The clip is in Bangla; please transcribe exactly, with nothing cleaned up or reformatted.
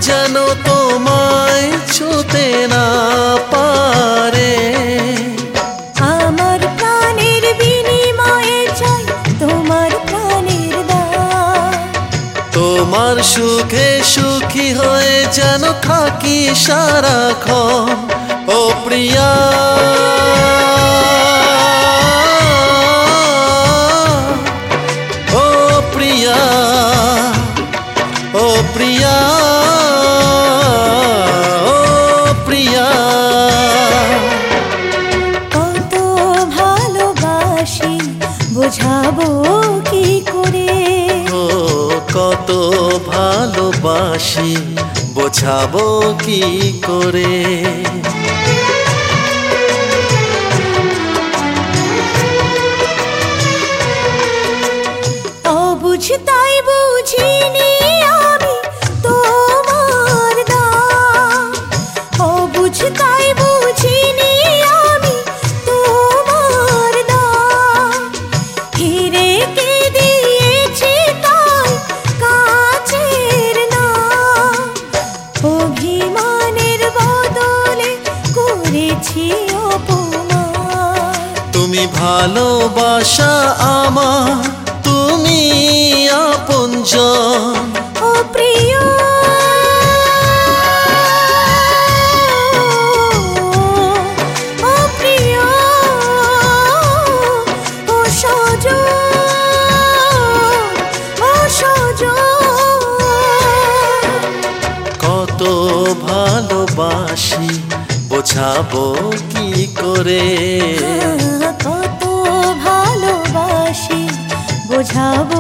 যেন তোমায় ছুতে না পারে। আমার প্রাণের বিনিময়ে চাই তোমার প্রাণের দান। তোমার সুখে সুখী হয়ে যেন থাকি সারাক্ষণ। ও প্রিয়া, ও প্রিয়া, ও প্রিয়া, ও প্রিয়া। কত ভালোবাসি বোঝাবো কি করে। ও কত ভালোবাসি বোঝাবো কি করে। অবুঝ তাই বুঝিনি আমি তোমার দাম। অবুঝ তাই বুঝিনি আমি তোমার দাম। হিরেকে দিয়েছি তাই কাচের নাম। অভিমানের বদলে করেছি অপমান। তুমি ভালোবাসা আমার, তুমি আপনজন। ও প্রিয়, ও প্রিয়, ও সজন, ও সজন। কত ভালোবাসি বোঝাবো কি করে। কত ভালোবাসি বোঝাবো